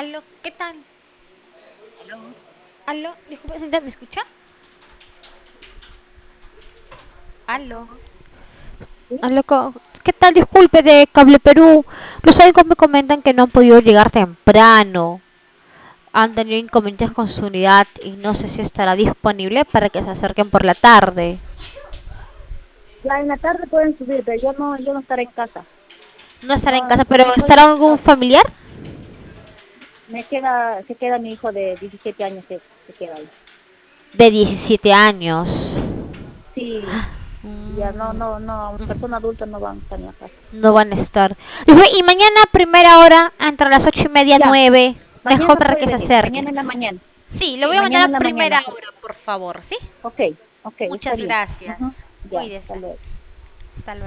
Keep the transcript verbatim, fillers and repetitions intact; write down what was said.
Aló, ¿qué tal? Aló. Aló, disculpe, señorita, ¿me escucha? Aló. Sí, Aló, co- ¿qué tal? Disculpe, de Cable Perú. Los algo me comentan que no han podido llegar temprano. Han tenido inconvenientes con su unidad y no sé si estará disponible para que se acerquen por la tarde. ya en la tarde pueden subir, pero yo no, yo no estaré en casa. No estará en No, casa, como pero estoy, ¿estará algún no, familiar? me queda, se queda mi hijo de diecisiete años, se, se queda ahí. De diecisiete años. Sí, ya no, Mm, no, no, persona adulta no van a estar en la casa. no van a estar. Y mañana, primera hora, entre las ocho y media, Ya, nueve. Mejor mañana para puede que se venir, acerque. mañana en la mañana. Sí, lo Sí, voy a mandar mañana a en la mañana. primera hora, por favor, ¿sí? Ok, ok, está Muchas bien. Ajá, gracias. ya, hasta Cuídese. luego. Hasta luego.